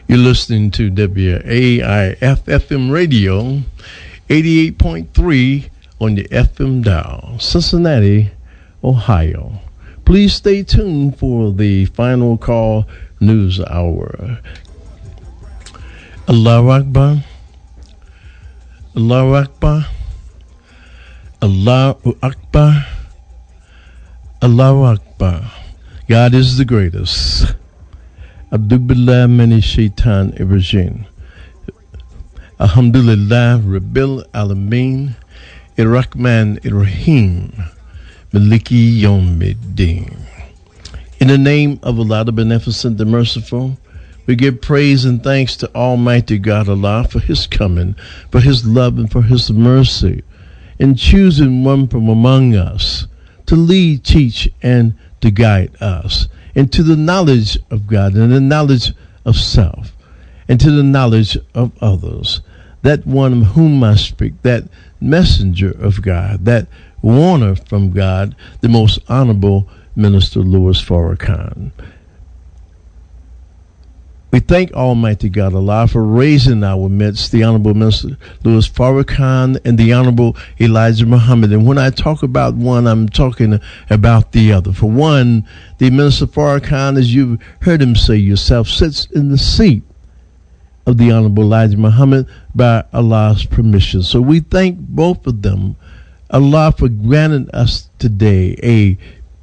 You're listening to WAIF FM Radio, 88.3 on your FM dial, Cincinnati, Ohio. Please stay tuned for the Final Call News Hour. Allahu Akbar, Allahu Akbar, Allahu Akbar, Allahu Akbar. God is the greatest. A'udhu billahi minash shaitanir rajim. Alhamdulillah Rabbil Alameen, Ar-Rahman Ar-Rahim, Maliki Yawmiddin. In the name of Allah, the Beneficent, the Merciful, we give praise and thanks to Almighty God Allah for His coming, for His love, and for His mercy, in choosing one from among us to lead, teach, and to guide us into the knowledge of God and the knowledge of self, and to the knowledge of others. That one of whom I speak, that messenger of God, that warner from God, the most honorable Minister Louis Farrakhan. We thank Almighty God Allah for raising our midst the Honorable Minister Louis Farrakhan and the Honorable Elijah Muhammad. And when I talk about one, I'm talking about the other. For one, the Minister Farrakhan, as you've heard him say yourself, sits in the seat of the Honorable Elijah Muhammad by Allah's permission. So we thank both of them, Allah, for granting us today a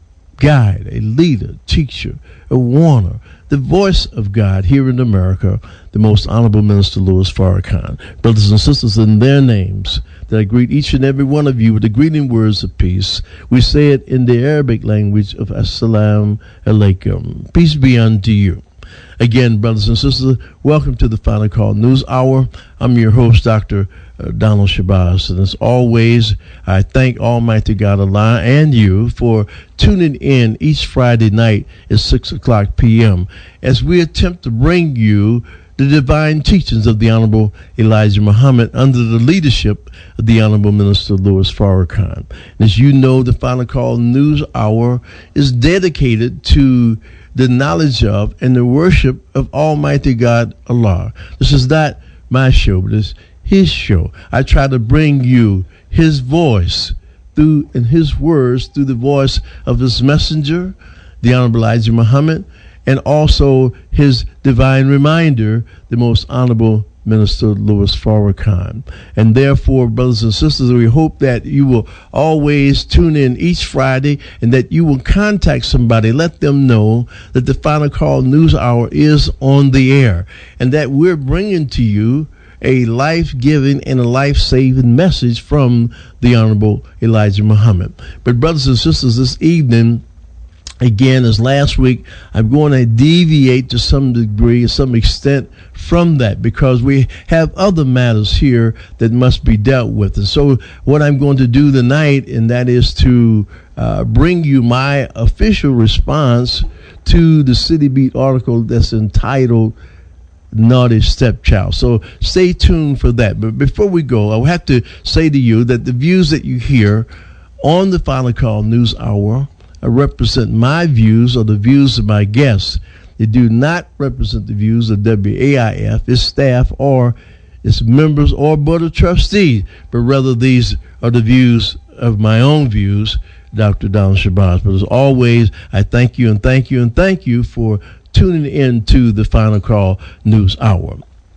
guide, a leader, teacher, a warner, the voice of God here in America, the most honorable Minister Louis Farrakhan. Brothers and sisters, in their names, that I greet each and every one of you with the greeting words of peace. We say it in the Arabic language of Assalamu alaikum. Peace be unto you. Again, brothers and sisters, welcome to the Final Call News Hour. I'm your host, Dr. Donald Shabazz. And as always, I thank Almighty God Allah and you for tuning in each Friday night at 6 o'clock p.m. as we attempt to bring you the divine teachings of the Honorable Elijah Muhammad under the leadership of the Honorable Minister Louis Farrakhan. And as you know, the Final Call News Hour is dedicated to the knowledge of and the worship of Almighty God Allah. This is not my show, but it's His show. I try to bring you His voice through and His words through the voice of His messenger, the Honorable Elijah Muhammad, and also His divine reminder, the most honorable Minister Louis Farrakhan. And therefore, brothers and sisters, we hope that you will always tune in each Friday and that you will contact somebody, let them know that the Final Call News Hour is on the air and that we're bringing to you a life-giving and a life-saving message from the Honorable Elijah Muhammad. But brothers and sisters, this evening, again, as last week, I'm going to deviate to some degree, some extent from that because we have other matters here that must be dealt with. And so what I'm going to do tonight, and that is to bring you my official response to the City Beat article that's entitled Naughty Stepchild. So stay tuned for that. But before we go, I will have to say to you that the views that you hear on the Final Call News Hour represent my views or the views of my guests. They do not represent the views of WAIF, its staff, or its members or board of trustees, but rather these are the views of my own views, Dr. Donald Shabazz. But as always, I thank you and thank you and thank you for tuning in to the Final Call News Hour.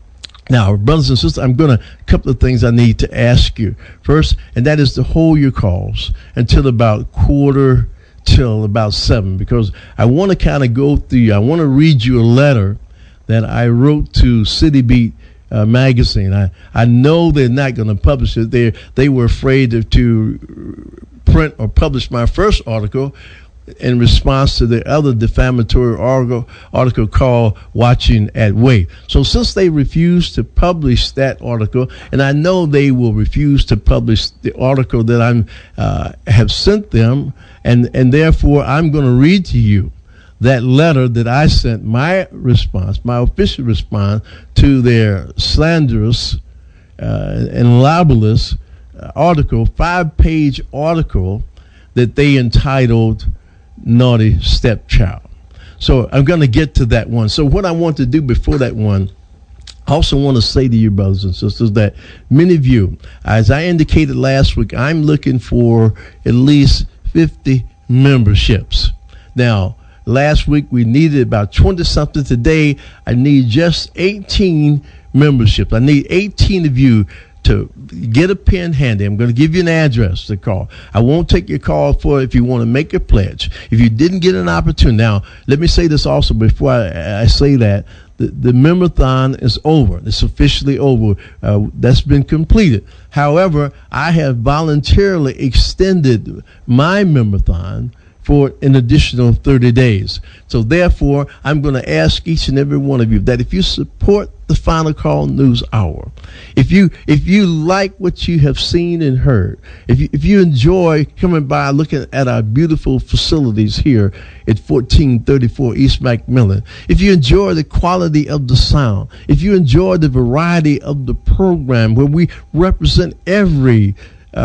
Now, brothers and sisters, I'm going to a couple of things I need to ask you. First, and that is to hold your calls until about quarter till about 7, because I want to kind of go through, I want to read you a letter that I wrote to City Beat magazine. I know they're not going to publish it. They were afraid to print or publish my first article in response to the other defamatory article called Watching at Wait. So since they refused to publish that article, and I know they will refuse to publish the article that I have sent them, and therefore I'm going to read to you that letter that I sent, my response, my official response to their slanderous and libelous article, 5-page article that they entitled Naughty Stepchild. So I'm going to get to that one. So what I want to do before that one, I also want to say to you, brothers and sisters, that many of you, as I indicated last week, I'm looking for at least 50 memberships. Now, last week we needed about 20-something. Today, I need just 18 memberships. I need 18 of you to get a pen handy. I'm going to give you an address to call. I won't take your call for it if you want to make a pledge. If you didn't get an opportunity. Now, let me say this also before I say that. The member-thon is over. It's officially over. That's been completed. However, I have voluntarily extended my member-thon for an additional 30 days. So therefore, I'm going to ask each and every one of you that if you support the Final Call News Hour, if you like what you have seen and heard, if you enjoy coming by looking at our beautiful facilities here at 1434 East McMillan, if you enjoy the quality of the sound, if you enjoy the variety of the program where we represent every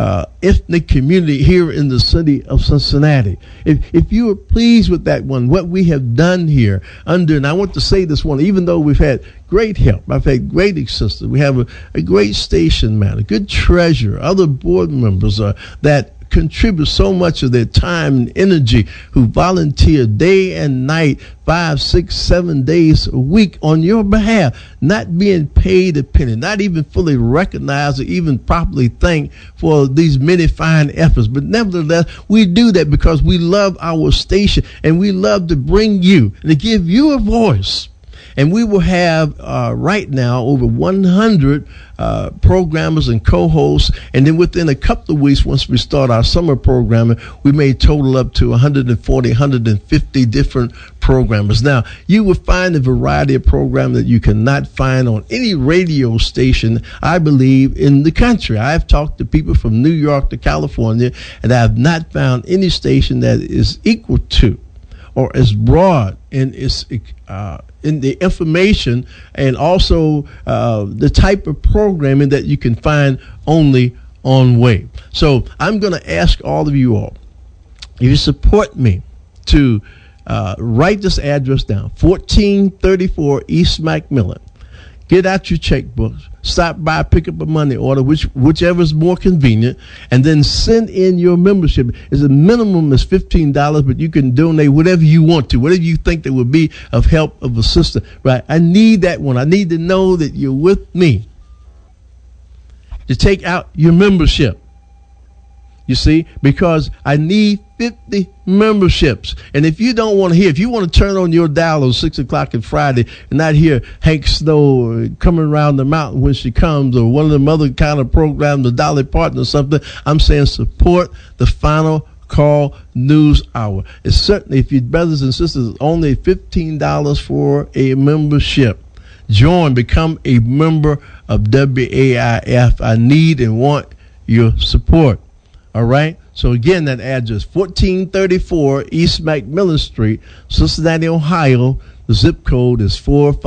ethnic community here in the city of Cincinnati. If you are pleased with that one, what we have done here and I want to say this one, even though we've had great help, I've had great assistance, we have a great station man, a good treasurer, other board members that contribute so much of their time and energy, who volunteer day and night, 5, 6, 7 days a week on your behalf, not being paid a penny, not even fully recognized or even properly thanked for these many fine efforts. But nevertheless, we do that because we love our station and we love to bring you and to give you a voice. And we will have right now over 100 programmers and co-hosts. And then within a couple of weeks, once we start our summer programming, we may total up to 140, 150 different programmers. Now, you will find a variety of programs that you cannot find on any radio station, I believe, in the country. I've talked to people from New York to California, and I have not found any station that is equal to or as broad in its in the information and also the type of programming that you can find only on Wave. So I'm going to ask all of you all, if you support me, to write this address down, 1434 East McMillan. Get out your checkbook, stop by, pick up a money order, whichever is more convenient, and then send in your membership. As a minimum is $15, but you can donate whatever you want to, whatever you think that would be of help, of assistance. Right? I need that one. I need to know that you're with me to take out your membership. You see, because I need 50 memberships. And if you don't want to hear, if you want to turn on your dial on 6 o'clock on Friday and not hear Hank Snow coming around the mountain when she comes, or one of them other kind of programs, the Dolly Parton or something, I'm saying support the Final Call News Hour. It's certainly, if you brothers and sisters, only $15 for a membership. Join, become a member of WAIF. I need and want your support. All right. So again, that address, 1434 East McMillan Street, Cincinnati, Ohio. The zip code is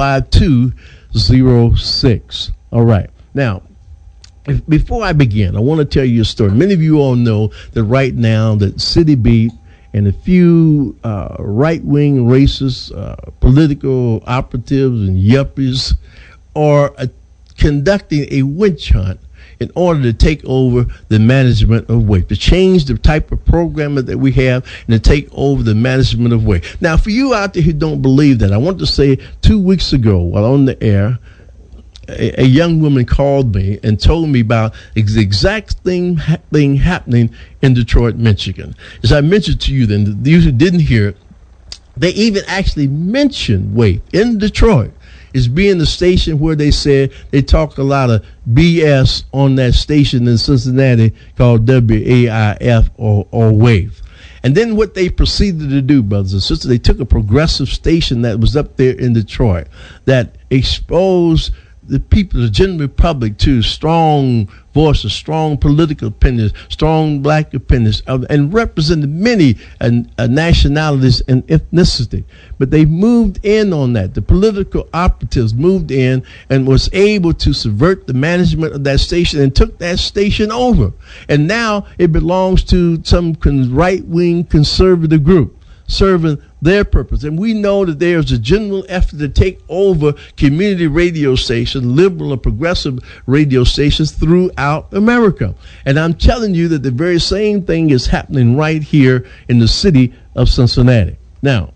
45206. All right. Now, before I begin, I want to tell you a story. Many of you all know that right now that City Beat and a few right-wing racist political operatives and yuppies are conducting a witch hunt in order to take over the management of Wave, to change the type of programming that we have and to take over the management of Wave. Now, for you out there who don't believe that, I want to say 2 weeks ago while on the air, a young woman called me and told me about the exact thing happening in Detroit, Michigan. As I mentioned to you then, those who didn't hear it, they even actually mentioned Wave in Detroit as being the station where they said they talk a lot of BS on that station in Cincinnati called WAIF or Wave. And then what they proceeded to do, brothers and sisters, they took a progressive station that was up there in Detroit that exposed the people, the general public, to strong voices, strong political opinions, strong black opinions, and represented many nationalities and ethnicity. But they moved in on that. The political operatives moved in and was able to subvert the management of that station and took that station over. And now it belongs to some right-wing conservative group. serving their purpose. And we know that there's a general effort to take over community radio stations, liberal and progressive radio stations throughout America. And I'm telling you that the very same thing is happening right here in the city of Cincinnati. Now,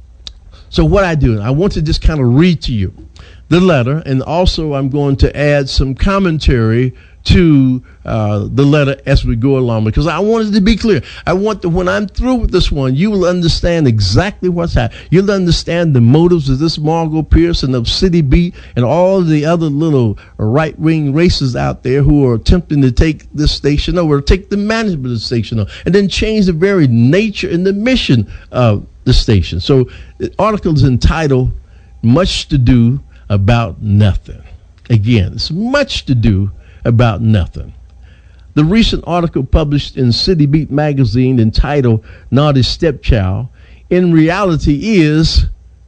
so what I do, I want to just kind of read to you the letter, and also I'm going to add some commentary to the letter as we go along, because I want it to be clear. I want that when I'm through with this one, you will understand exactly what's happening. You'll understand the motives of this Margot Pierce and of City Beat and all the other little right-wing racists out there who are attempting to take this station over, take the management of the station over, and then change the very nature and the mission of the station. So the article is entitled Much to Do About Nothing. Again, it's much to do about nothing. The recent article published in City Beat magazine entitled Naughty Stepchild in reality is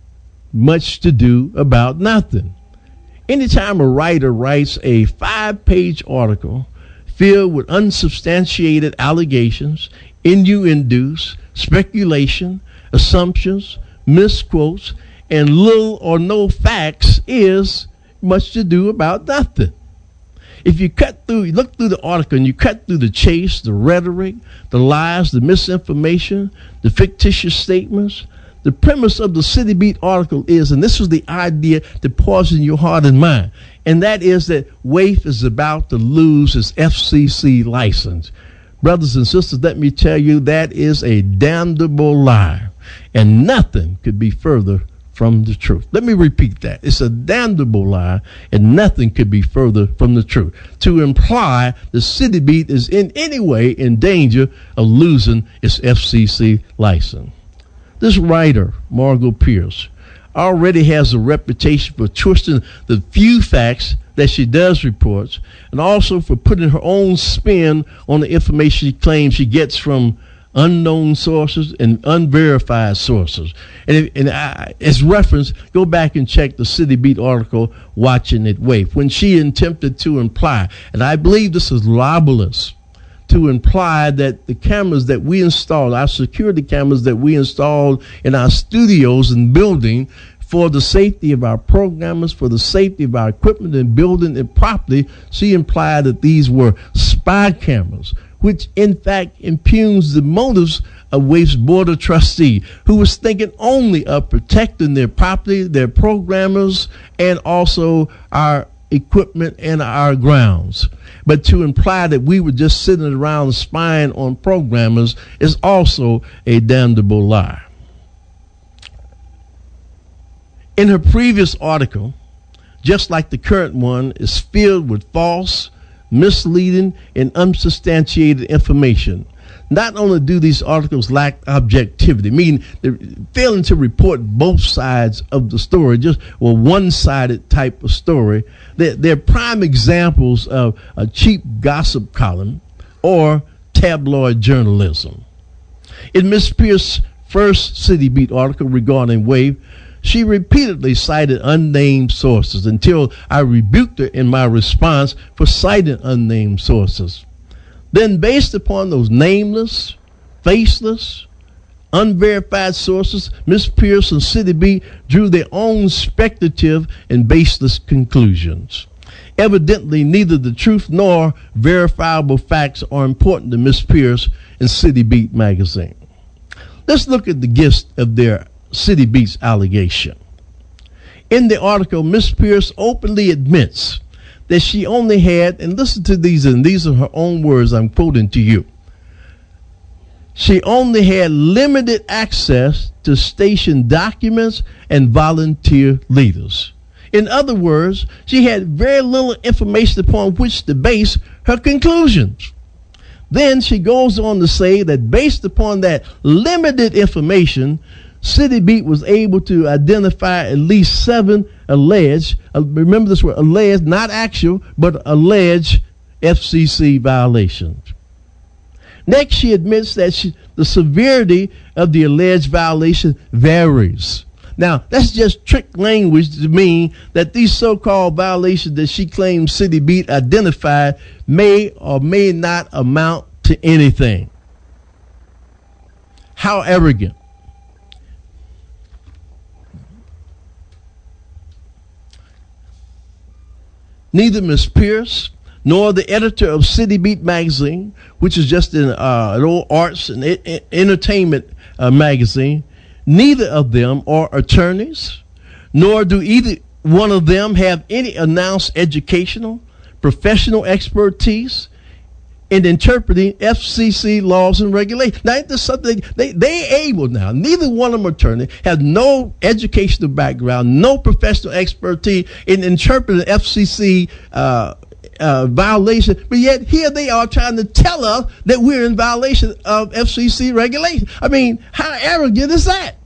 much to do about nothing. Anytime a writer writes a 5-page article filled with unsubstantiated allegations, innuendos, speculation, assumptions, misquotes, and little or no facts is much to do about nothing. If you look through the article and you cut through the chase, the rhetoric, the lies, the misinformation, the fictitious statements, the premise of the City Beat article is, and this was the idea to poison your heart and mind, and that is that WAIF is about to lose its FCC license. Brothers and sisters, let me tell you, that is a damnable lie, and nothing could be further from the truth. Let me repeat that. It's a damnable lie, and nothing could be further from the truth. To imply the City Beat is in any way in danger of losing its FCC license. This writer, Margot Pierce, already has a reputation for twisting the few facts that she does report, and also for putting her own spin on the information she claims she gets from unknown sources and unverified sources. And as reference, go back and check the City Beat article, Watching It WAIF, when she attempted to imply, and I believe this is libelous, to imply that the cameras that we installed, our security cameras that we installed in our studios and building for the safety of our programmers, for the safety of our equipment and building and property, she implied that these were spy cameras, which in fact impugns the motives of WAIF's board of trustee, who was thinking only of protecting their property, their programmers, and also our equipment and our grounds. But to imply that we were just sitting around spying on programmers is also a damnable lie. In her previous article, just like the current one, is filled with false, misleading, and unsubstantiated information. Not only do these articles lack objectivity, meaning they're failing to report both sides of the story, just one-sided type of story. They're prime examples of a cheap gossip column or tabloid journalism. In Ms. Pierce's first City Beat article regarding WAIF, she repeatedly cited unnamed sources until I rebuked her in my response for citing unnamed sources. Then, based upon those nameless, faceless, unverified sources, Ms. Pierce and City Beat drew their own speculative and baseless conclusions. Evidently, neither the truth nor verifiable facts are important to Ms. Pierce and City Beat magazine. Let's look at the gist of their City Beat's allegation. In the article, Ms. Pierce openly admits that she only had, and listen to these, and these are her own words I'm quoting to you. She only had limited access to station documents and volunteer leaders. In other words, she had very little information upon which to base her conclusions. Then she goes on to say that based upon that limited information, City Beat was able to identify at least 7 alleged, remember this word, alleged, not actual, but alleged FCC violations. Next, she admits that the severity of the alleged violation varies. Now, that's just trick language to mean that these so-called violations that she claims City Beat identified may or may not amount to anything. How arrogant. neither Ms. Pierce nor the editor of City Beat magazine, which is just an old arts and entertainment magazine, neither of them are attorneys, nor do either one of them have any announced educational, professional expertise in interpreting FCC laws and regulations. Now, ain't this something they able now? Neither one of them attorney have no educational background, no professional expertise in interpreting FCC violation, but yet here they are trying to tell us that we're in violation of FCC regulation. I mean, how arrogant is that?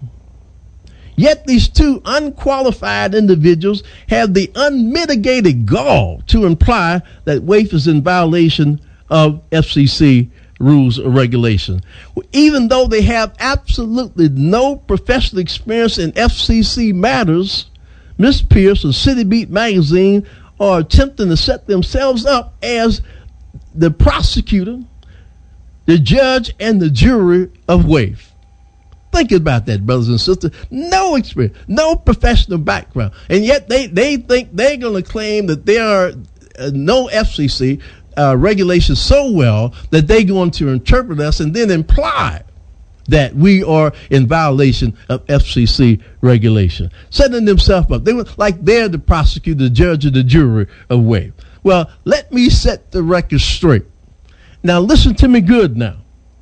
Yet these two unqualified individuals have the unmitigated gall to imply that WAIF is in violation of FCC rules or regulations, even though they have absolutely no professional experience in FCC matters. Ms. Pierce of City Beat magazine are attempting to set themselves up as the prosecutor, the judge, and the jury of WAIF. Think about that, brothers and sisters. No experience, no professional background, and yet they think they're going to claim that there are no FCC regulations so well that they're going to interpret us and then imply that we are in violation of FCC regulation, setting themselves up. They were like they're the prosecutor, the judge, or the jury of WAIF. Well, let me set the record straight. Now, listen to me good now.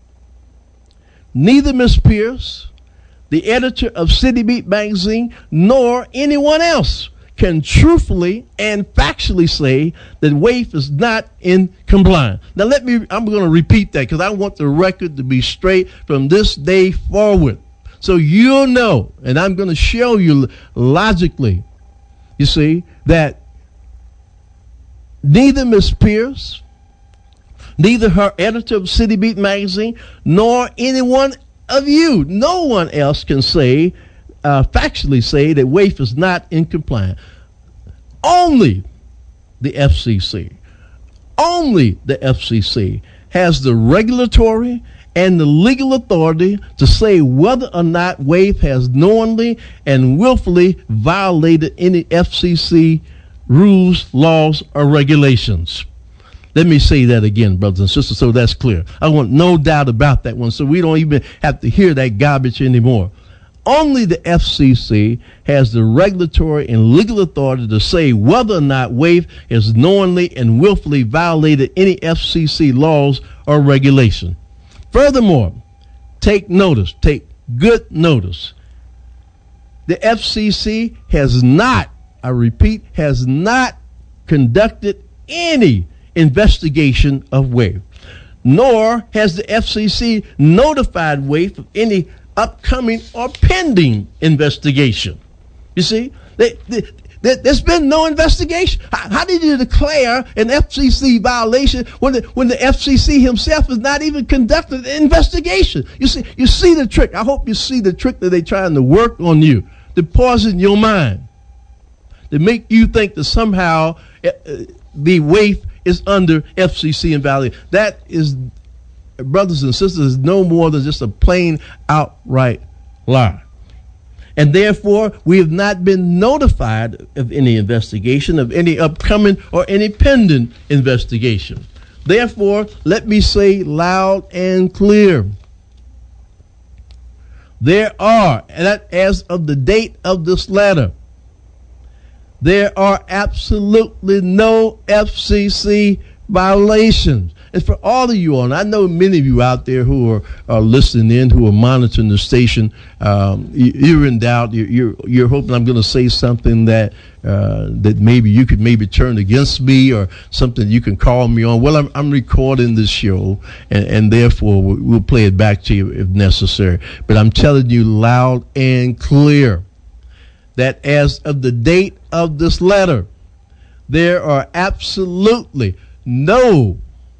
Neither Ms. Pierce, the editor of City Beat magazine, nor anyone else can truthfully and factually say that WAIF is not in compliance. Now, I'm going to repeat that because I want the record to be straight from this day forward. So you'll know, and I'm going to show you logically, you see, that neither Ms. Pierce, neither her editor of City Beat magazine, nor anyone of you, no one else can say, factually say that WAIF is not in compliance. Only the FCC has the regulatory and the legal authority to say whether or not WAIF has knowingly and willfully violated any FCC rules, laws, or regulations. Let me say that again, brothers and sisters, so that's clear. I want no doubt about that one, so we don't even have to hear that garbage anymore. Only the FCC has the regulatory and legal authority to say whether or not WAIF has knowingly and willfully violated any FCC laws or regulation. Furthermore, take good notice. The FCC has not, I repeat, has not conducted any investigation of WAIF, nor has the FCC notified WAIF of any upcoming or pending investigation. You see, there's been no investigation. How did you declare an FCC violation when the FCC himself has not even conducted an investigation? You see the trick. I hope you see the trick that they're trying to work on you, to poison your mind, to make you think that somehow the WAIF is under FCC invalidation. That is, brothers and sisters, no more than just a plain outright lie. And therefore, we have not been notified of any investigation, of any upcoming or any pending investigation. Therefore, let me say loud and clear, there are, as of the date of this letter, there are absolutely no FCC violations. And for all of you all, and I know many of you out there who are listening in, who are monitoring the station, you're in doubt. You're hoping I'm going to say something that maybe you could turn against me, or something you can call me on. Well, I'm recording this show, and therefore we'll play it back to you if necessary. But I'm telling you loud and clear that as of the date of this letter, there are absolutely no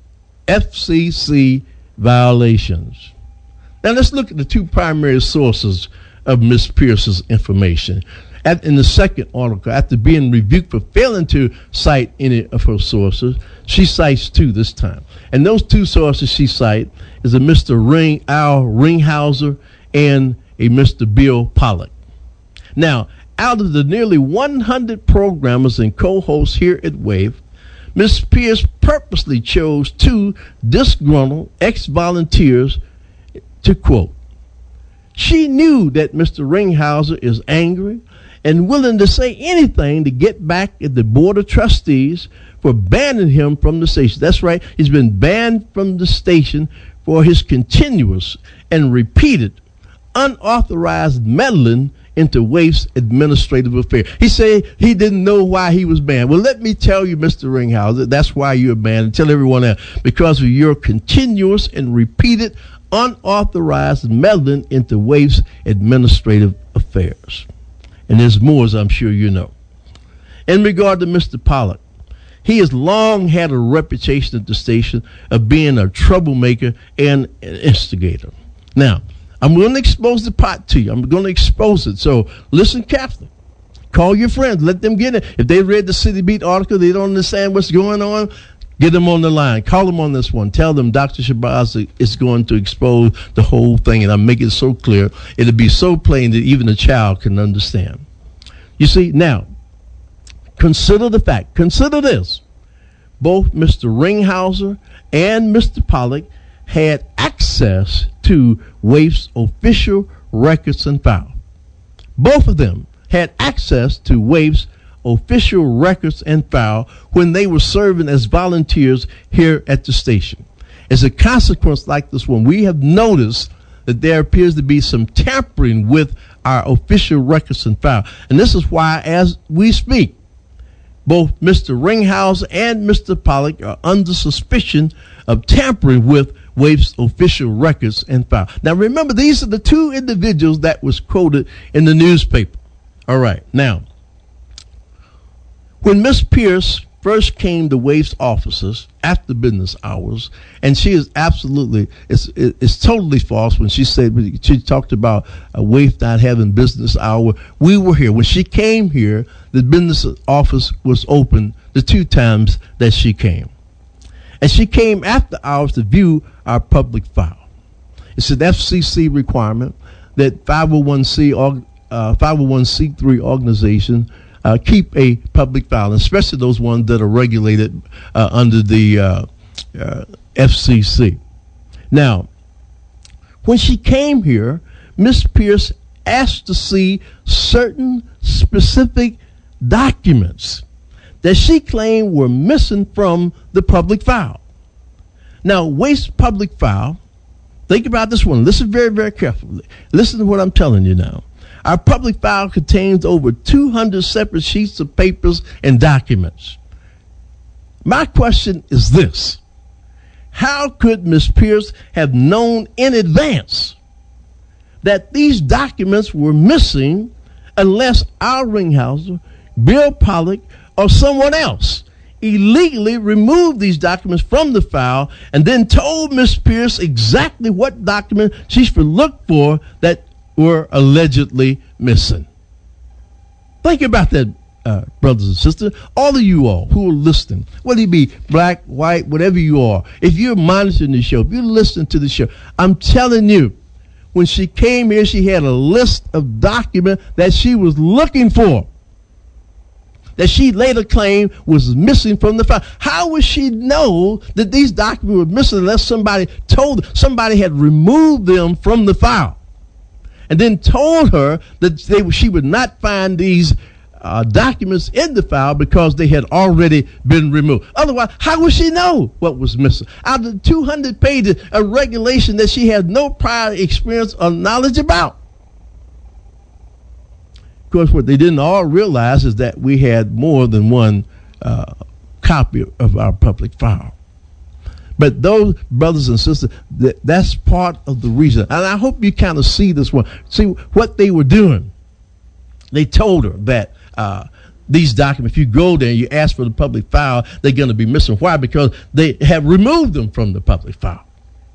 FCC violations. Now let's look at the two primary sources of Ms. Pierce's information. In the second article, after being rebuked for failing to cite any of her sources, she cites two this time. And those two sources she cites is a Mr. Al Ringhauser and a Mr. Bill Pollock. Now, out of the nearly 100 programmers and co-hosts here at WAVE, Ms. Pierce purposely chose 2 disgruntled ex-volunteers to quote. She knew that Mr. Ringhauser is angry and willing to say anything to get back at the Board of Trustees for banning him from the station. That's right. He's been banned from the station for his continuous and repeated unauthorized meddling into WAVE's administrative affairs. He said he didn't know why he was banned. Well, let me tell you, Mr. Ringhauser, that's why you're banned. And tell everyone else, because of your continuous and repeated unauthorized meddling into WAVE's administrative affairs. And there's more, as I'm sure you know. In regard to Mr. Pollock, he has long had a reputation at the station of being a troublemaker and an instigator. Now, I'm going to expose the pot to you. I'm going to expose it. So listen carefully. Call your friends. Let them get it. If they read the City Beat article, they don't understand what's going on, get them on the line. Call them on this one. Tell them Dr. Shabazz is going to expose the whole thing, and I'll make it so clear. It'll be so plain that even a child can understand. You see, now, consider the fact. Consider this. Both Mr. Ringhauser and Mr. Pollock had access to WAVE's official records and file. Both of them had access to WAVE's official records and file when they were serving as volunteers here at the station. As a consequence like this one, we have noticed that there appears to be some tampering with our official records and file. And this is why, as we speak, both Mr. Ringhauser and Mr. Pollock are under suspicion of tampering with WAVE's official records and file. Now, remember, these are the 2 individuals that was quoted in the newspaper. All right. Now, when Miss Pierce first came to WAVE's offices after business hours, and she is absolutely, it's totally false when she said, she talked about WAVE not having business hour. We were here. When she came here, the business office was open the 2 times that she came. And she came after hours to view our public file. It's an FCC requirement that 501c3 organizations keep a public file, especially those ones that are regulated under the FCC. Now, when she came here, Ms. Pierce asked to see certain specific documents that she claimed were missing from the public file. Now, WAVE's public file, think about this one. Listen very, very carefully. Listen to what I'm telling you now. Our public file contains over 200 separate sheets of papers and documents. My question is this. How could Ms. Pierce have known in advance that these documents were missing unless our Ringhauser, Bill Pollock, or someone else illegally removed these documents from the file and then told Ms. Pierce exactly what document she should look for that were allegedly missing? Think about that, brothers and sisters. All of you all who are listening, whether you be black, white, whatever you are, if you're monitoring the show, if you're listening to the show, I'm telling you, when she came here, she had a list of documents that she was looking for, that she later claimed was missing from the file. How would she know that these documents were missing unless somebody had removed them from the file and then told her that she would not find these documents in the file because they had already been removed? Otherwise, how would she know what was missing? Out of 200 pages of regulation that she had no prior experience or knowledge about. Of course, what they didn't all realize is that we had more than one copy of our public file. But those brothers and sisters, that's part of the reason. And I hope you kind of see this one. See what they were doing. They told her that these documents, if you go there and you ask for the public file, they're going to be missing. Why? Because they have removed them from the public file.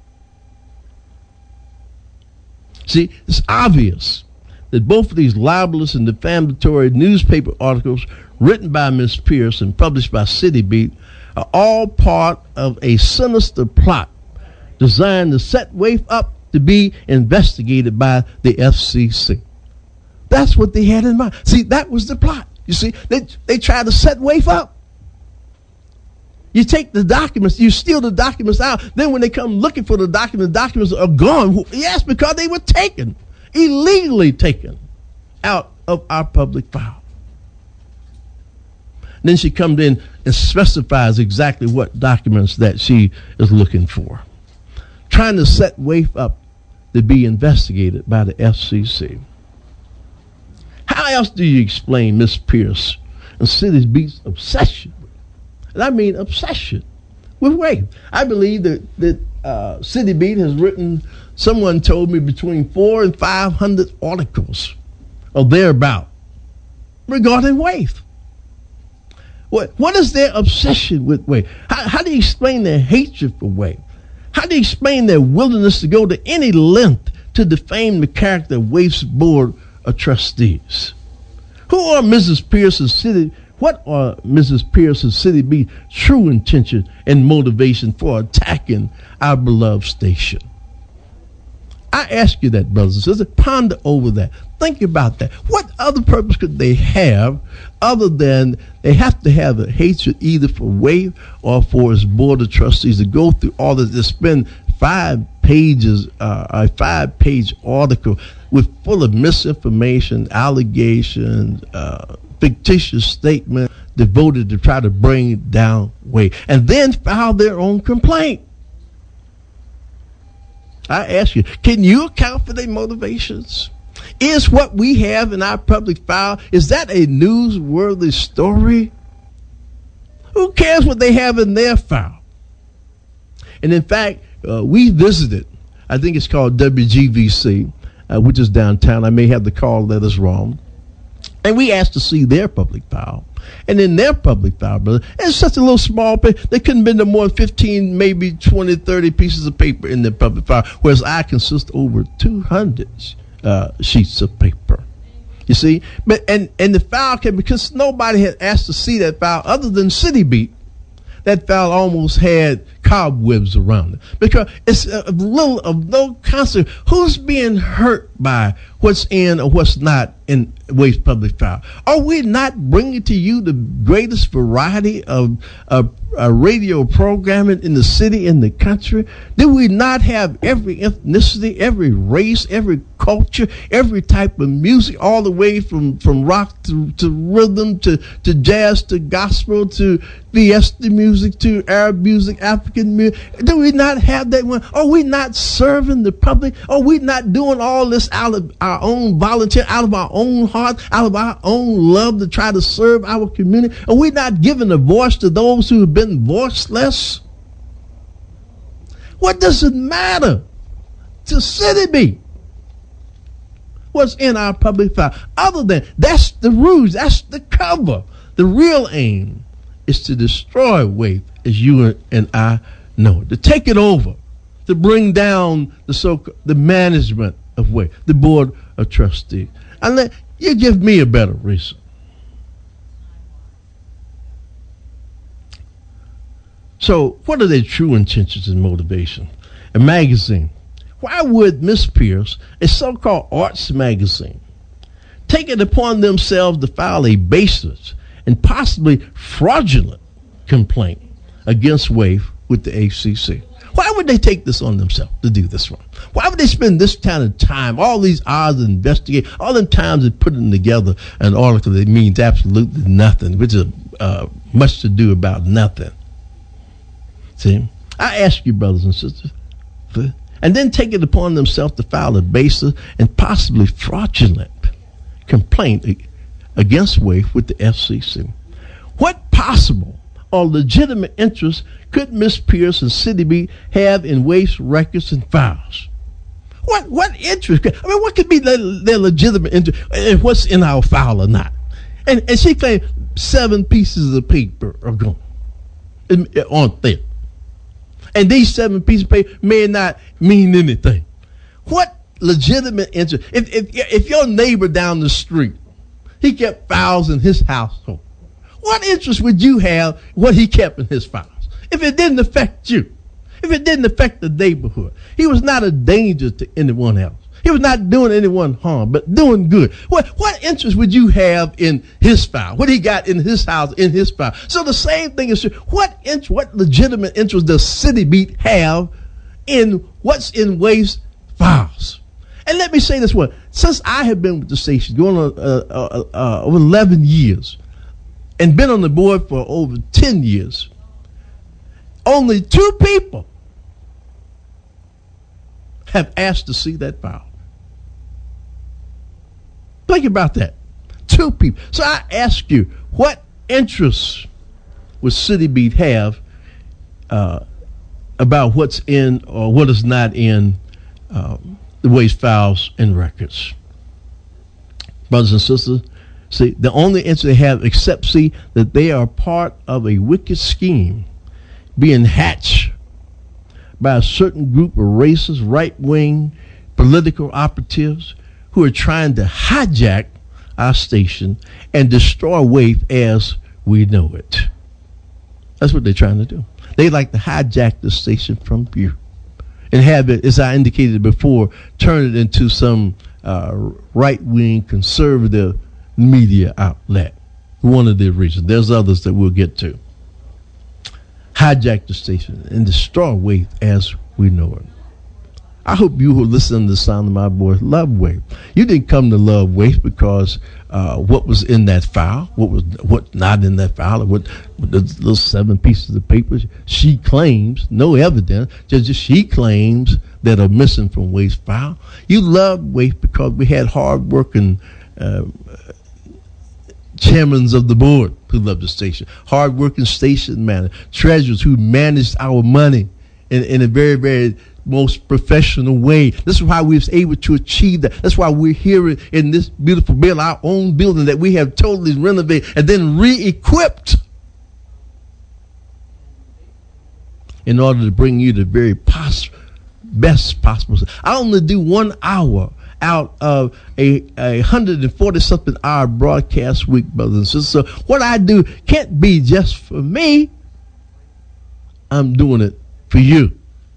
See, it's obvious that both of these libelous and defamatory newspaper articles written by Ms. Pierce and published by City Beat are all part of a sinister plot designed to set WAVE up to be investigated by the FCC. That's what they had in mind. See, that was the plot. You see, they tried to set Waif up. You take the documents, you steal the documents out. Then when they come looking for the documents are gone. Yes, because they were taken, illegally taken out of our public file. Then she comes in and specifies exactly what documents that she is looking for, trying to set Waif up to be investigated by the FCC. How else do you explain Miss Pierce and City Beat's obsession? And I mean obsession with Waif. I believe that City Beat has written, someone told me, between 400 and 500 articles or thereabout regarding Waif. What is their obsession with Waif? How do you explain their hatred for Waif? How do you explain their willingness to go to any length to defame the character of Waif's board of trustees? Who are Mrs. Pierce's City? What are Mrs. Pierce's City Beat true intention and motivation for attacking our beloved station? I ask you that, brothers and sisters. Ponder over that. Think about that. What other purpose could they have other than they have to have a hatred either for Waif or for his board of trustees to go through all of this, spend 5 pages, a 5-page article with full of misinformation, allegations, fictitious statement devoted to try to bring down Waif, and then file their own complaint. I ask you, can you account for their motivations? Is what we have in our public file, is that a newsworthy story? Who cares what they have in their file? And in fact, we visited, I think it's called WGVC, which is downtown. I may have the call letters wrong. And we asked to see their public file. And in their public file, brother, it's such a little small paper. They couldn't been no more than 15, maybe 20, 30 pieces of paper in their public file, whereas I consist over 200 sheets of paper. You see? But and the file came because nobody had asked to see that file other than City Beat. That file almost had cobwebs around it because it's a little of no concept. Who's being hurt by what's in or what's not in Waif's public file? Are we not bringing to you the greatest variety of radio programming in the city, in the country? Do we not have every ethnicity, every race, every culture, every type of music, all the way from rock to rhythm to jazz to gospel to fiesta music to Arab music, African music? Do we not have that one? Are we not serving the public? Are we not doing all this out of our own volunteer, out of our own heart, out of our own love to try to serve our community? Are we not giving a voice to those who have been voiceless? What does it matter to City Beat what's in our public file? Other than that's the ruse, that's the cover. The real aim is to destroy Waif as you and I know it, to take it over, to bring down the management of Waif, the board of trustees. And you give me a better reason. So what are their true intentions and motivation? A magazine. Why would Miss Pierce, a so-called arts magazine, take it upon themselves to file a baseless and possibly fraudulent complaint against Waif with the FCC? Why would they take this on themselves to do this one? Why would they spend this kind of time, all these hours to investigate, all them times of putting together an article that means absolutely nothing, which is much to do about nothing? See, I ask you, brothers and sisters, and then take it upon themselves to file a baseless and possibly fraudulent complaint against Waif with the FCC. What possible or legitimate interest could Miss Pierce and City Beat have in Waif's records and files? What interest? I mean, what could be their legitimate interest in what's in our file or not? And she claimed 7 pieces of paper are gone, aren't there? And these 7 pieces of paper may not mean anything. What legitimate interest? If your neighbor down the street, he kept files in his household, what interest would you have what he kept in his files? If it didn't affect you, if it didn't affect the neighborhood, he was not a danger to anyone else. He was not doing anyone harm, but doing good. What interest would you have in his file? What he got in his house, in his file? So the same thing is true. What legitimate interest does City Beat have in what's in Wave's files? And let me say this one. Since I have been with the station going on over 11 years and been on the board for over 10 years, only 2 people have asked to see that file. Think about that. 2 people. So I ask you, what interests would City Beat have about what's in or what is not in the waste files and records? Brothers and sisters, see, the only interest they have, except see that they are part of a wicked scheme being hatched by a certain group of racist, right-wing political operatives who are trying to hijack our station and destroy Wave as we know it. That's what they're trying to do. They like to hijack the station from you and have it, as I indicated before, turn it into some right-wing conservative media outlet. One of the reasons. There's others that we'll get to. Hijack the station and destroy Wave as we know it. I hope you who listen to the sound of my voice love Wave. You didn't come to love Wave because what was in that file, what not in that file, or what the little 7 pieces of paper she claims, no evidence, just she claims that are missing from Wave's file. You love Wave because we had hard-working chairmen of the board who loved the station, hard-working station managers, treasurers who managed our money in a very, very most professional way. This is why we was able to achieve that. That's why we're here in this beautiful building, our own building that we have totally renovated and then re-equipped in order to bring you the very best possible. I only do 1 hour out of a 140-something hour broadcast week, brothers and sisters. So what I do can't be just for me. I'm doing it for you.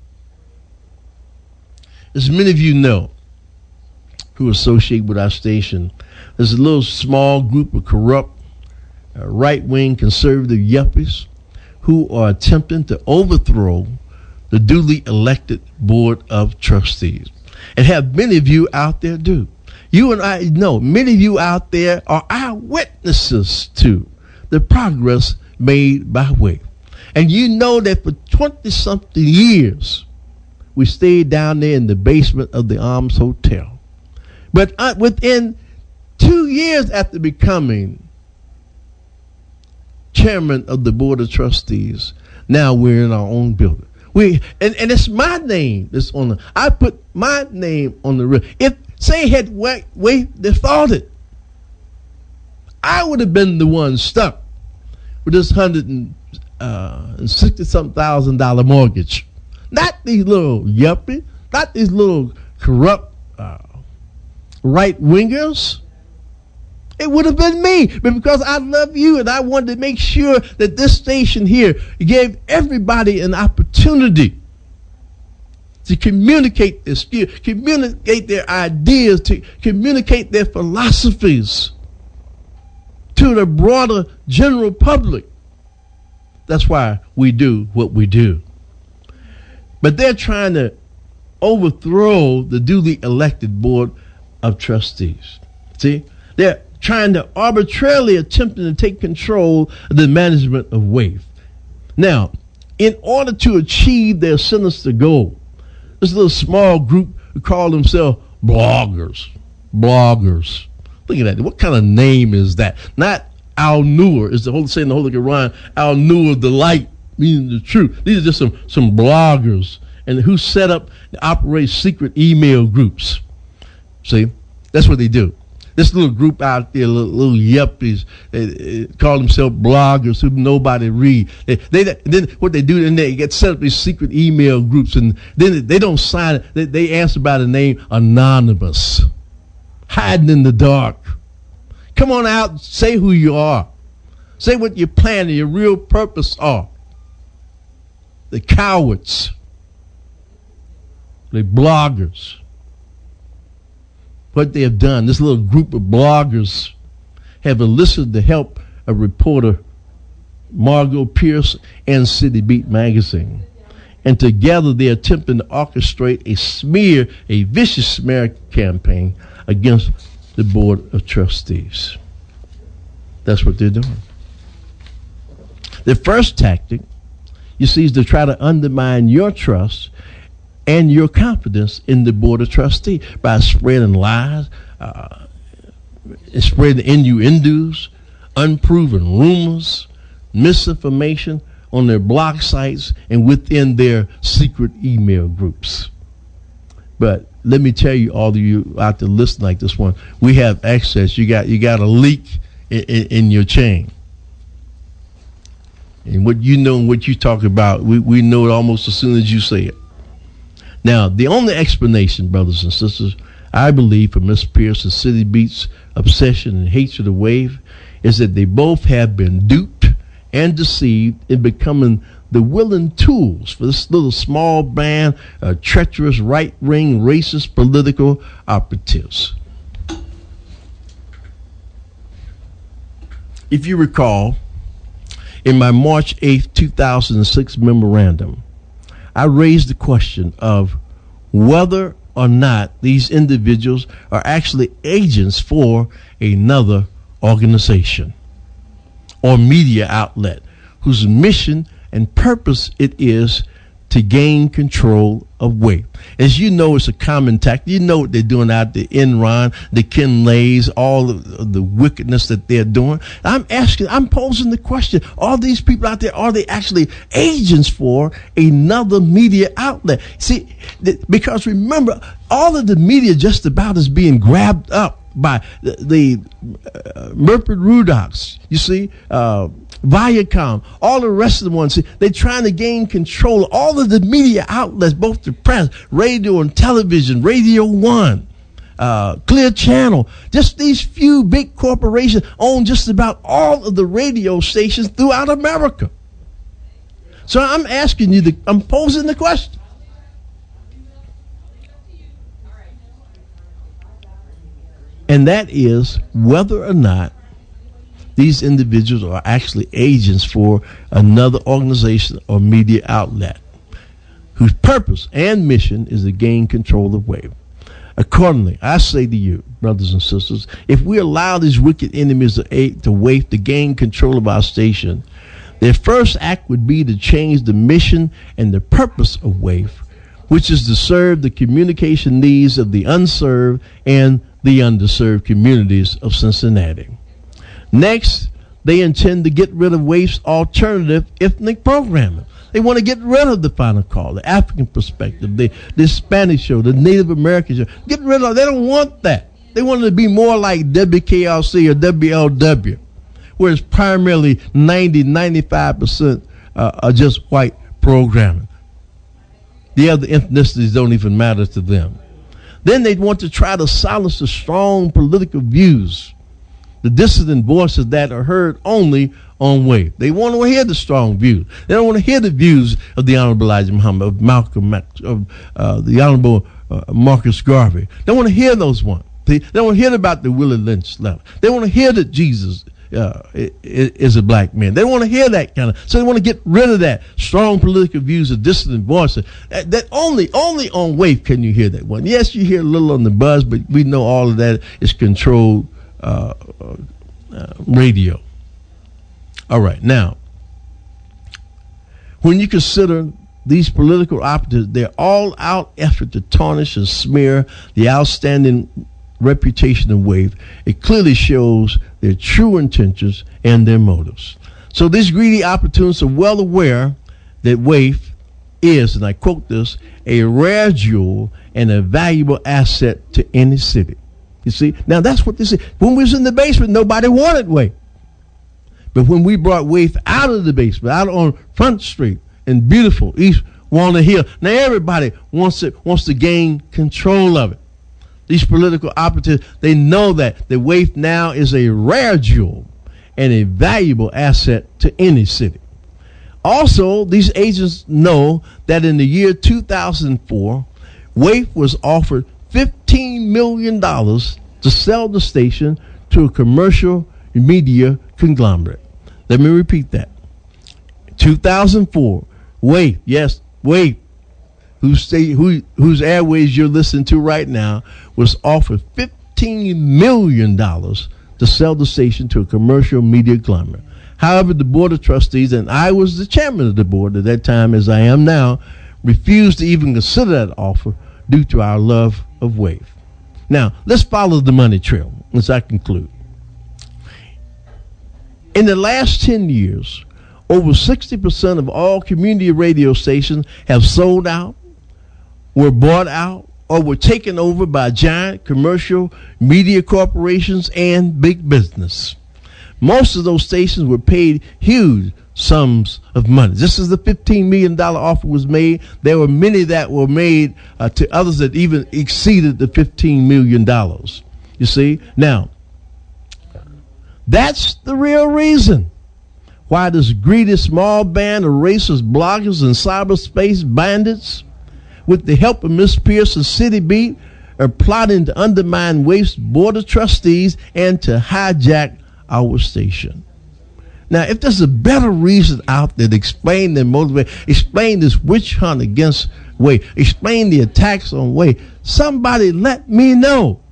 As many of you know who associate with our station, there's a little small group of corrupt, right-wing conservative yuppies who are attempting to overthrow the duly elected Board of Trustees. And have many of you out there do. You and I know many of you out there are eyewitnesses to the progress made by Wave. And you know that for 20-something years, we stayed down there in the basement of the Arms Hotel. But within 2 years after becoming chairman of the Board of Trustees, now we're in our own building. And it's my name that's on I put my name on the real. If say had Wave defaulted, I would have been the one stuck with this $160,000 mortgage. Not these little yuppies, not these little corrupt right-wingers. It would have been me, but because I love you and I wanted to make sure that this station here gave everybody an opportunity to communicate their skill, communicate their ideas, to communicate their philosophies to the broader general public. That's why we do what we do. But they're trying to overthrow the duly elected Board of Trustees. See? They're trying to arbitrarily attempting to take control of the management of Wave. Now, in order to achieve their sinister goal, this little small group who call themselves bloggers. Bloggers. Look at that. What kind of name is that? Not Al Noor. Is the whole saying the Holy Quran, Al Noor, the light, meaning the truth. These are just some bloggers and who set up and operate secret email groups. See? That's what they do. This little group out there, little yuppies, they call themselves bloggers who nobody read. Then what they do, then they get set up these secret email groups, and then they don't sign it. They answer by the name Anonymous, hiding in the dark. Come on out, say who you are. Say what your plan and your real purpose are. The cowards, the bloggers. what they have done, this little group of bloggers have enlisted the help of reporter Margot Pierce and City Beat magazine. And together they're attempting to orchestrate a vicious smear campaign against the Board of Trustees. That's what they're doing. The first tactic, you see, is to try to undermine your trust and your confidence in the Board of Trustees by spreading lies, spreading innuendos, unproven rumors, misinformation on their blog sites and within their secret email groups. But let me tell you, all of you out there listening like this one, we have access. You got a leak in your chain. And what you know and what you talk about, we know it almost as soon as you say it. Now, the only explanation, brothers and sisters, I believe, for Miss Pierce and City Beat's obsession and hatred of Wave is that they both have been duped and deceived in becoming the willing tools for this little small band of treacherous right-wing racist political operatives. If you recall, in my March 8th, 2006 memorandum, I raised the question of whether or not these individuals are actually agents for another organization or media outlet whose mission and purpose it is to gain control of Wave. As you know, it's a common tactic. You know what they're doing out there, Enron, the Ken Lays, all of the wickedness that they're doing. I'm posing the question, are these people out there, are they actually agents for another media outlet? See, because remember, all of the media just about is being grabbed up by the Murphy Rudox, you see, Viacom, all the rest of the ones. See, they're trying to gain control of all of the media outlets, both the press, radio and television, Radio One, Clear Channel. Just these few big corporations own just about all of the radio stations throughout America. So I'm asking you, I'm posing the question. And that is whether or not these individuals are actually agents for another organization or media outlet whose purpose and mission is to gain control of Wave. Accordingly, I say to you, brothers and sisters, if we allow these wicked enemies to Wave to gain control of our station, their first act would be to change the mission and the purpose of Wave, which is to serve the communication needs of the unserved and the underserved communities of Cincinnati. Next, they intend to get rid of Wave's alternative ethnic programming. They want to get rid of the Final Call, the African Perspective, the Hispanic show, the Native American show. Get rid of it. They don't want that. They want it to be more like WKRC or WLW, where it's primarily 95% are just white programming. The other ethnicities don't even matter to them. Then they want to try to silence the strong political views, the dissident voices that are heard only on Wave. They want to hear the strong views. They don't want to hear the views of the Honorable Elijah Muhammad, of Malcolm X, of the Honorable Marcus Garvey. They want to hear those ones. They don't want to hear about the Willie Lynch letter. They want to hear that Jesus is a black man. They want to hear that kind of. So they want to get rid of that strong political views of dissident voices. That only on Wave can you hear that one. Yes, you hear a little on the buzz, but we know all of that is controlled radio. All right, now, when you consider these political operatives, their all-out effort to tarnish and smear the outstanding reputation of Wave, it clearly shows their true intentions and their motives. So these greedy opportunists are well aware that Wave is, and I quote this, a rare jewel and a valuable asset to any city. You see, now that's what this is. When we was in the basement, nobody wanted Wave. But when we brought Wave out of the basement, out on Front Street in beautiful East Walnut Hill, now everybody wants to gain control of it. These political operatives, they know that the Wave now is a rare jewel and a valuable asset to any city. Also, these agents know that in the year 2004, Wave was offered $15 million to sell the station to a commercial media conglomerate. Let me repeat that. 2004, Wave, whose airways you're listening to right now, was offered $15 million to sell the station to a commercial media conglomerate. However, the Board of Trustees, and I was the chairman of the board at that time, as I am now, refused to even consider that offer due to our love of Wave. Now, let's follow the money trail as I conclude. In the last 10 years, over 60% of all community radio stations have sold out, were bought out, or were taken over by giant commercial media corporations and big business. Most of those stations were paid huge sums of money. Just as the $15 million offer was made, there were many that were made to others that even exceeded the $15 million. You see? Now, that's the real reason why this greedy small band of racist bloggers and cyberspace bandits, with the help of Miss Pierce and City Beat, are plotting to undermine Wave's Board of Trustees and to hijack our station. Now, if there's a better reason out there to explain their motivation, explain this witch hunt against Wave, explain the attacks on Wave, somebody let me know.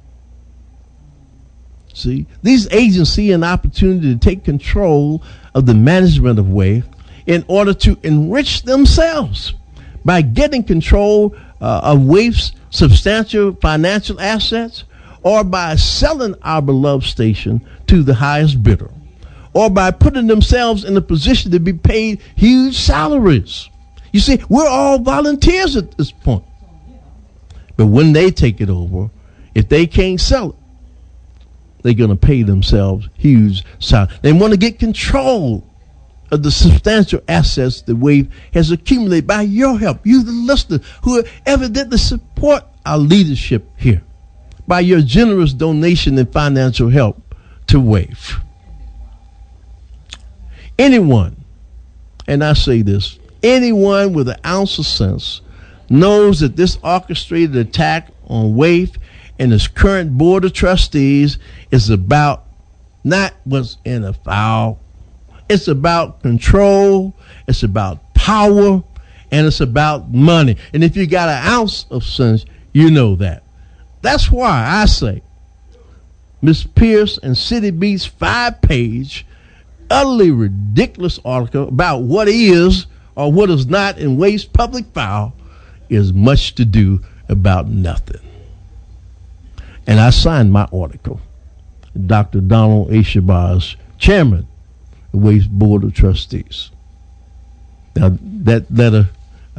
See, these agents see an opportunity to take control of the management of Wave in order to enrich themselves by getting control of Wave's substantial financial assets, or by selling our beloved station to the highest bidder, or by putting themselves in a position to be paid huge salaries. You see, we're all volunteers at this point. But when they take it over, if they can't sell it, they're going to pay themselves huge salaries. They want to get control of the substantial assets that Wave has accumulated by your help, you the listeners who evidently support our leadership here, by your generous donation and financial help to Wave. Anyone, and I say this, anyone with an ounce of sense knows that this orchestrated attack on Wave and its current Board of Trustees is about not what's in a file. It's about control, it's about power, and it's about money. And if you got an ounce of sense, you know that. That's why I say Miss Pierce and City Beat's 5-page, utterly ridiculous article about what is or what is not in Wave's public file is much to do about nothing. And I signed my article, Dr. Donald A. Shabazz, chairman of Wave's Board of Trustees. Now, that letter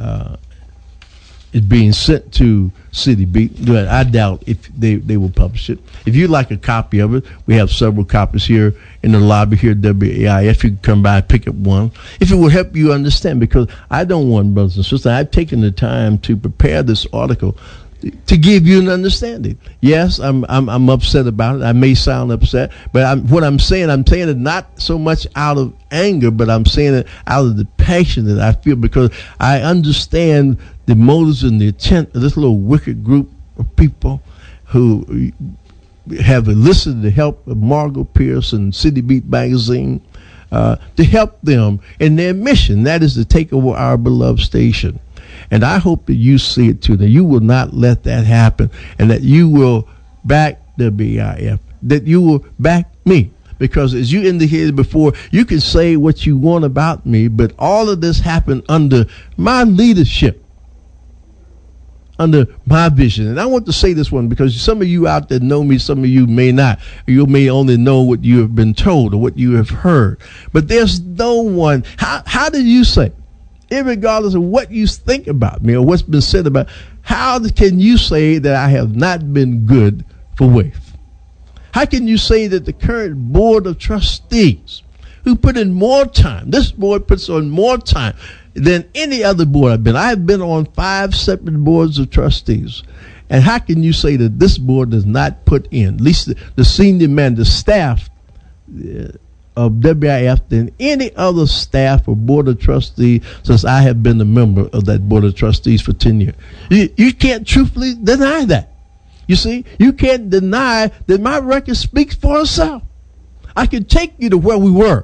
is being sent to City Beat. I doubt if they will publish it. If you'd like a copy of it, we have several copies here in the lobby here at WAIF. You can come by and pick up one. If it will help you understand, because I don't want, brothers and sisters, I've taken the time to prepare this article to give you an understanding. Yes, I'm upset about it. I may sound upset, but what I'm saying it not so much out of anger, but I'm saying it out of the passion that I feel, because I understand the motives and the intent of this little wicked group of people who have enlisted the help of Margot Pierce and City Beat magazine to help them in their mission. That is to take over our beloved station. And I hope that you see it too, that you will not let that happen, and that you will back WAIF, that you will back me. Because as you indicated before, you can say what you want about me, but all of this happened under my leadership, under my vision. And I want to say this one, because some of you out there know me, some of you may not. You may only know what you have been told or what you have heard. But there's no one. How did you say, irregardless of what you think about me or what's been said about, how can you say that I have not been good for Wave? How can you say that the current Board of Trustees, who put in more time, this board puts on more time than any other board I've been on 5 separate boards of trustees. And how can you say that this board does not put in, at least the senior man, the staff of WAIF, than any other staff or Board of Trustees since I have been a member of that Board of Trustees for 10 years? You can't truthfully deny that. You see, you can't deny that my record speaks for itself. I can take you to where we were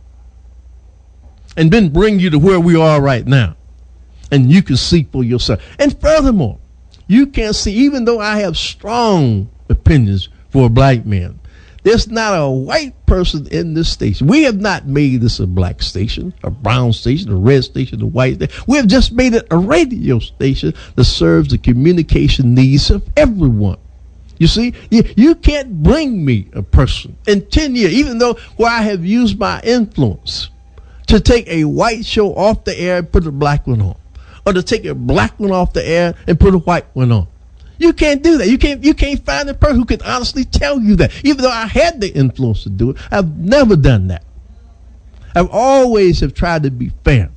and then bring you to where we are right now. And you can see for yourself. And furthermore, you can see, even though I have strong opinions for black men, there's not a white person in this station. We have not made this a black station, a brown station, a red station, a white station. We have just made it a radio station that serves the communication needs of everyone. You see, you can't bring me a person in 10 years, even though where I have used my influence to take a white show off the air and put a black one on, or to take a black one off the air and put a white one on. You can't do that. You can't find a person who can honestly tell you that. Even though I had the influence to do it, I've never done that. I've always have tried to be fair,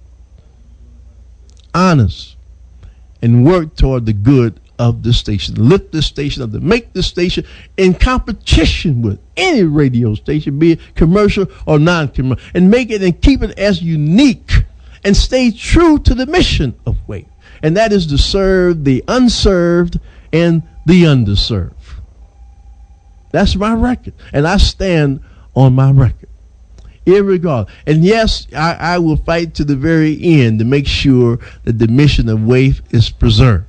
honest, and work toward the good of the station. Lift this station up, to make this station in competition with any radio station, be it commercial or non-commercial, and make it and keep it as unique and stay true to the mission of WAVE. And that is to serve the unserved and the underserved. That's my record. And I stand on my record, irregardless. And yes, I will fight to the very end to make sure that the mission of WAVE is preserved.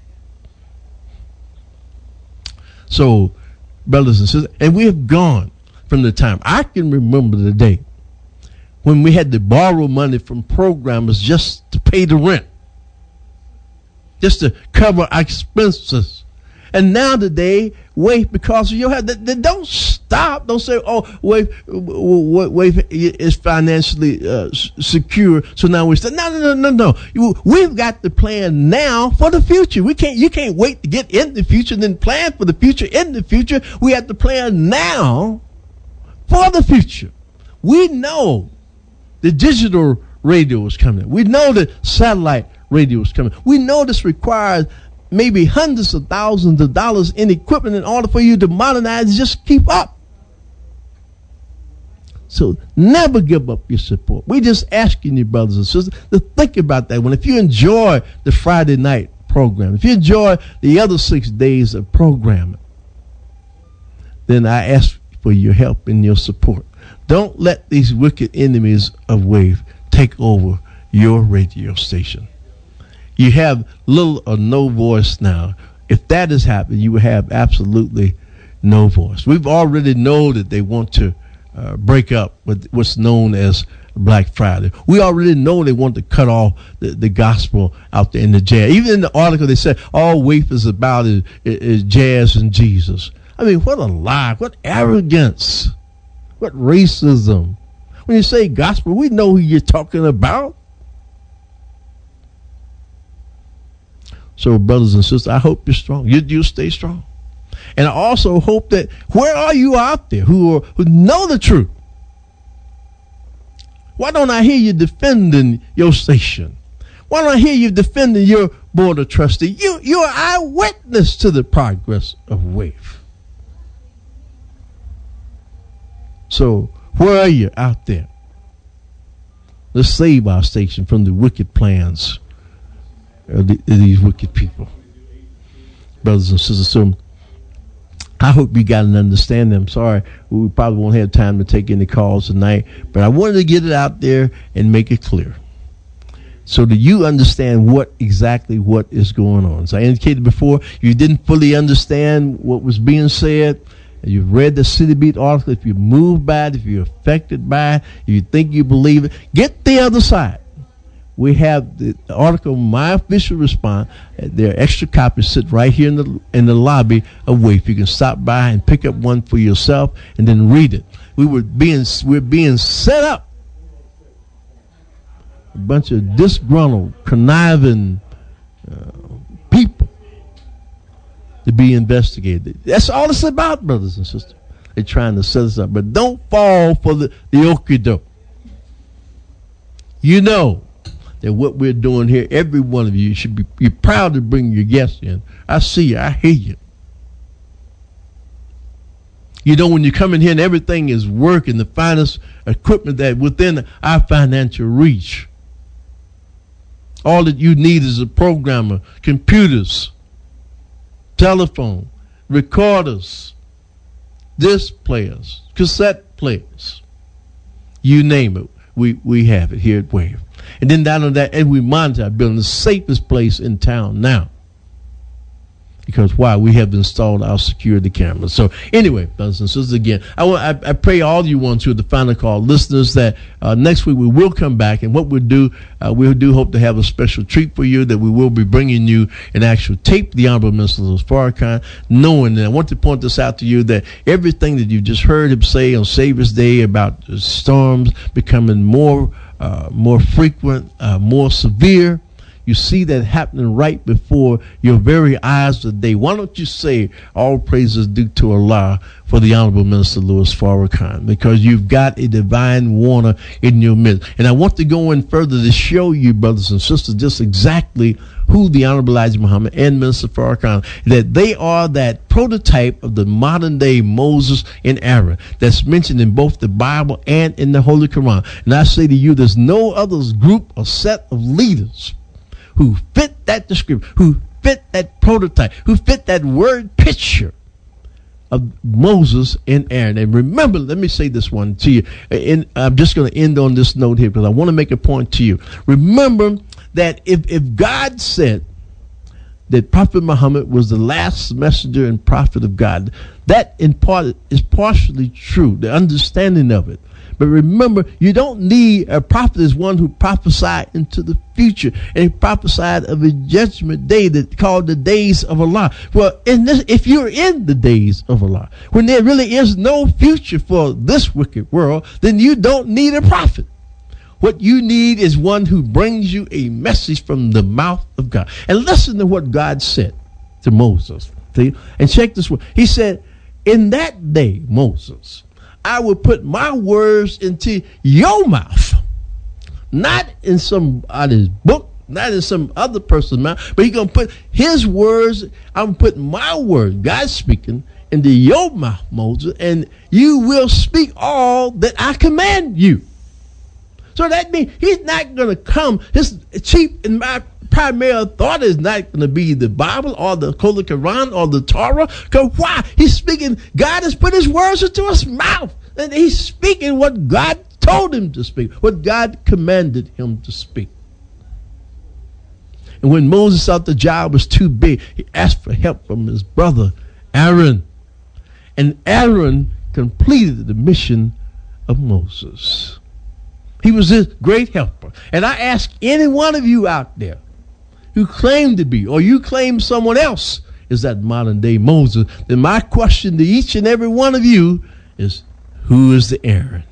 So, brothers and sisters, and we have gone from the time, I can remember the day when we had to borrow money from programmers just to pay the rent, just to cover our expenses. And now today, WAVE, because of your health, they don't stop. Don't say, oh, WAVE is financially secure, so now we start. No. We've got to plan now for the future. You can't wait to get in the future and then plan for the future in the future. We have to plan now for the future. We know the digital radio is coming. We know the satellite radio is coming. We know this requires maybe hundreds of thousands of dollars in equipment in order for you to modernize and just keep up. So never give up your support. We're just asking you, brothers and sisters, to think about that. If you enjoy the Friday night program, if you enjoy the other 6 days of programming, then I ask for your help and your support. Don't let these wicked enemies of WAVE take over your radio station. You have little or no voice now. If that has happened, you will have absolutely no voice. We've already know that they want to break up with what's known as Black Friday. We already know they want to cut off the gospel out there in the jazz. Even in the article, they said all WAVE is about is jazz and Jesus. I mean, what a lie, what arrogance, what racism. When you say gospel, we know who you're talking about. So, brothers and sisters, I hope you're strong. You stay strong. And I also hope that where are you out there who know the truth? Why don't I hear you defending your station? Why don't I hear you defending your board of trustees? You're an eyewitness to the progress of WAVE. So, where are you out there? Let's save our station from the wicked plans of these wicked people. Brothers and sisters, so I hope you got an understanding. I'm sorry, we probably won't have time to take any calls tonight, but I wanted to get it out there and make it clear so that you understand what is going on. As I indicated before, you didn't fully understand what was being said. You've read the City Beat article. If you're moved by it, if you're affected by it, if you think you believe it, get the other side. We have the article, My Official Response. There are extra copies sit right here in the lobby of WAVE. You can stop by and pick up one for yourself and then read it. We're being set up. A bunch of disgruntled, conniving people to be investigated. That's all it's about, brothers and sisters. They're trying to set us up. But don't fall for the okie-doke. You know that what we're doing here, every one of you should be proud to bring your guests in. I see you. I hear you. You know, when you come in here and everything is working, the finest equipment that within our financial reach. All that you need is a programmer, computers, telephone, recorders, disc players, cassette players, you name it, we have it here at Wave. And then down on that, and we monitor our building, the safest place in town now. Because why? We have installed our security cameras. So anyway, brothers and sisters, again, I pray all you want to, the final call listeners, that next week we will come back, and what we'll do hope to have a special treat for you, that we will be bringing you an actual tape, the Honorable Minister Louis Farrakhan, knowing that I want to point this out to you, that everything that you just heard him say on Savior's Day about the storms becoming more frequent, more severe, you see that happening right before your very eyes today. Why don't you say all praises due to Allah for the Honorable Minister Louis Farrakhan? Because you've got a divine warner in your midst. And I want to go in further to show you, brothers and sisters, just exactly who the Honorable Elijah Muhammad and Minister Farrakhan, that they are that prototype of the modern day Moses and Aaron that's mentioned in both the Bible and in the Holy Quran. And I say to you, there's no other group or set of leaders who fit that description, who fit that prototype, who fit that word picture of Moses and Aaron. And remember, let me say this one to you, and I'm just going to end on this note here because I want to make a point to you. Remember that if God said that Prophet Muhammad was the last messenger and prophet of God, that in part is partially true, the understanding of it. But remember, you don't need a prophet as one who prophesied into the future, and he prophesied of a judgment day that called the days of Allah. Well, if you're in the days of Allah, when there really is no future for this wicked world, then you don't need a prophet. What you need is one who brings you a message from the mouth of God. And listen to what God said to Moses. See? And check this one. He said, in that day, Moses, I will put my words into your mouth, not in somebody's book, not in some other person's mouth, but he's going to put his words, I'm putting my words, God speaking, into your mouth, Moses, and you will speak all that I command you. So that means he's not going to come, his chief and my primary authority is not going to be the Bible or the Holy Quran or the Torah. Because why? He's speaking, God has put his words into his mouth. And he's speaking what God told him to speak, what God commanded him to speak. And when Moses thought the job was too big, he asked for help from his brother, Aaron. And Aaron completed the mission of Moses. He was his great helper. And I ask any one of you out there who claim to be, or you claim someone else is that modern day Moses, then my question to each and every one of you is, who is the Aaron?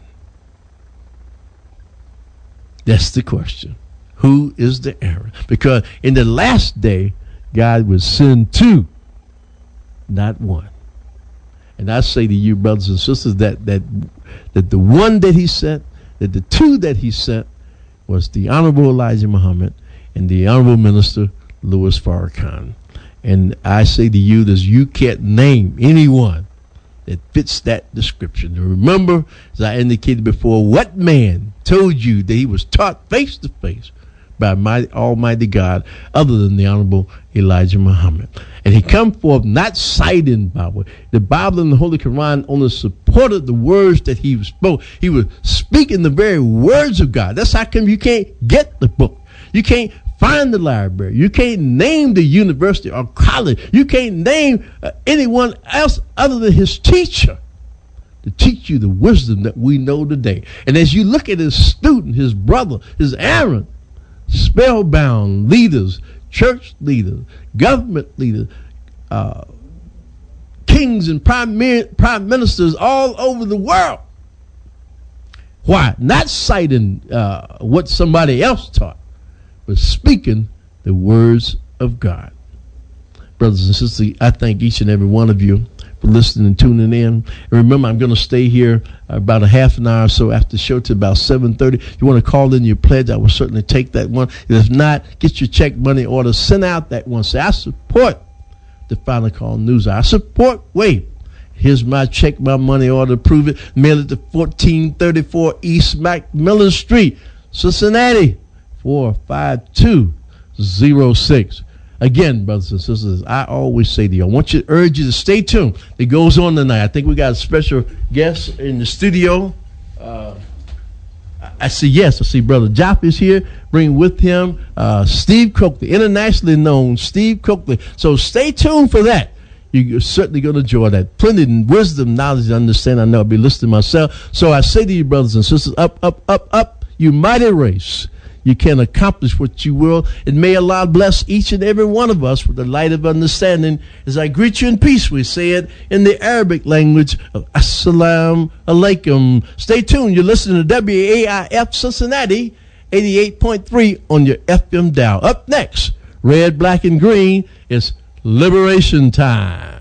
That's the question. Who is the Aaron? Because in the last day, God would send two, not one. And I say to you, brothers and sisters, that the one that he sent, that the two that he sent was the Honorable Elijah Muhammad and the Honorable Minister Louis Farrakhan. And I say to you that you can't name anyone that fits that description. And remember, as I indicated before, what man told you that he was taught face to face by my Almighty God other than the Honorable Elijah Muhammad? And he come forth not citing Bible. The Bible and the Holy Quran only supported the words that he spoke. He was speaking the very words of God. That's how come you can't get the book. You can't find the library. You can't name the university or college. You can't name anyone else other than his teacher to teach you the wisdom that we know today. And as you look at his student, his brother, his Aaron, spellbound leaders, church leaders, government leaders, kings and prime ministers all over the world. Why? Not citing what somebody else taught, but speaking the words of God. Brothers and sisters, I thank each and every one of you for listening and tuning in. And remember, I'm going to stay here about a half an hour or so after the show to about 7:30. If you want to call in your pledge, I will certainly take that one. And if not, get your check money order. Send out that one. Say, I support the Final Call News. I support Wave. Here's my check, my money order. Prove it. Mail it to 1434 East Macmillan Street, Cincinnati, 45206. Again, brothers and sisters, I always say to you, I want you to urge you to stay tuned. It goes on tonight. I think we got a special guest in the studio. I see Brother Jop is here. Bring with him Steve Coakley, internationally known Steve Coakley. So stay tuned for that. You're certainly going to enjoy that. Plenty of wisdom, knowledge, and understanding. I know I'll be listening myself. So I say to you, brothers and sisters, up, up, up, up, you mighty race. You can accomplish what you will. And may Allah bless each and every one of us with the light of understanding. As I greet you in peace, we say it in the Arabic language of Assalamu alaikum. Stay tuned. You're listening to WAIF Cincinnati, 88.3 on your FM dial. Up next, red, black, and green, is Liberation Time.